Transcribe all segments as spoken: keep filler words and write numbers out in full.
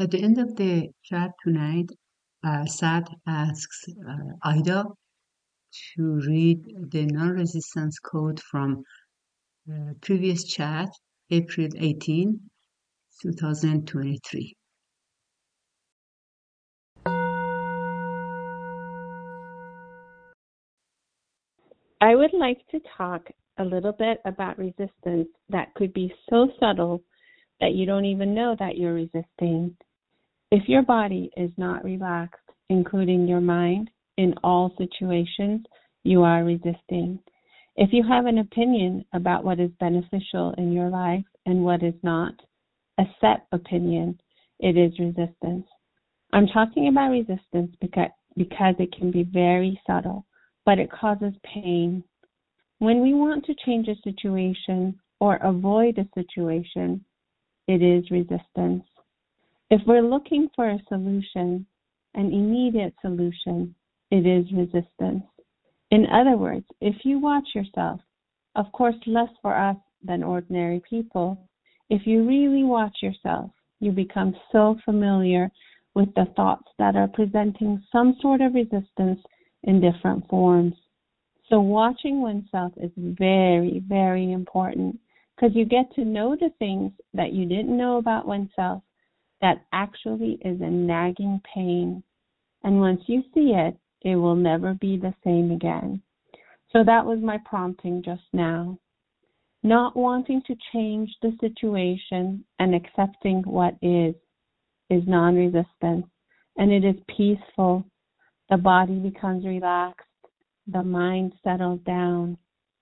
At the end of the chat tonight, uh, Sad asks uh, Ida to read the non-resistance code from uh, previous chat, April eighteenth, twenty twenty-three. I would like to talk a little bit about resistance that could be so subtle that you don't even know that you're resisting. If your body is not relaxed, including your mind, in all situations, you are resisting. If you have an opinion about what is beneficial in your life and what is not, a set opinion, it is resistance. I'm talking about resistance because, because it can be very subtle, but it causes pain. When we want to change a situation or avoid a situation, it is resistance. If we're looking for a solution, an immediate solution, it is resistance. In other words, if you watch yourself, of course less for us than ordinary people, if you really watch yourself, you become so familiar with the thoughts that are presenting some sort of resistance in different forms. So watching oneself is very, very important because you get to know the things that you didn't know about oneself that actually is a nagging pain. And once you see it, it will never be the same again. So that was my prompting just now. Not wanting to change the situation and accepting what is, is non-resistance. And it is peaceful. The body becomes relaxed. The mind settles down.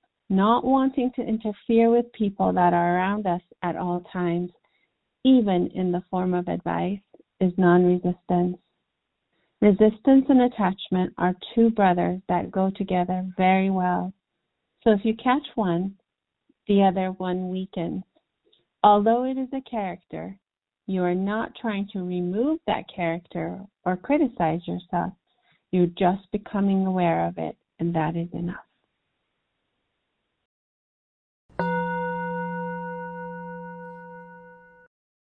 Not wanting to interfere with people that are around us at all times, even in the form of advice, is non-resistance. Resistance and attachment are two brothers that go together very well. So if you catch one, the other one weakens. Although it is a character, you are not trying to remove that character or criticize yourself. You're just becoming aware of it, and that is enough.